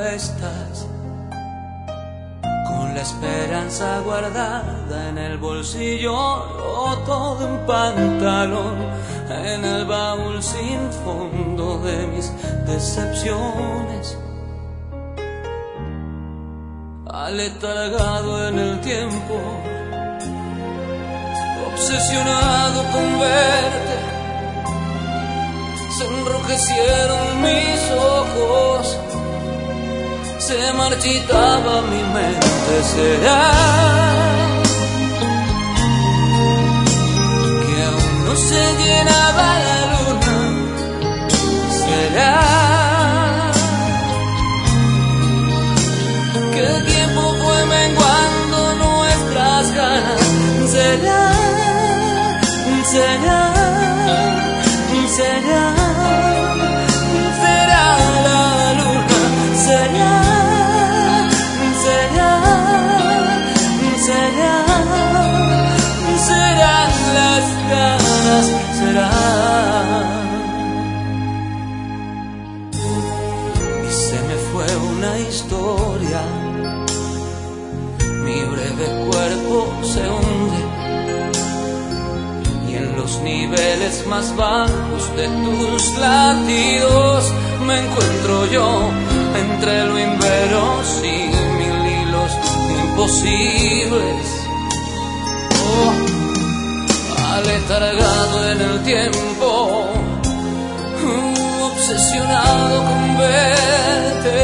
estás, con la esperanza guardada en el bolsillo roto de un pantalón, en el baúl sin fondo de mis decepciones, aletargado en el tiempo, obsesionado con verte. Se enrojecieron mis ojos, se marchitaba mi mente. ¿Será que aún no se llenaba la luna? ¿Será que el tiempo fue menguando nuestras ganas? ¿Será? ¿Será? ¿Será? ¿Será la luna? ¿Será? ¿Será? ¿Será? ¿Serán las ganas? ¿Será? Y se me fue una historia, mi breve cuerpo se hunde, en los niveles más bajos de tus latidos me encuentro yo, entre lo inverosímil y los imposibles. Oh, aletargado en el tiempo, obsesionado con verte.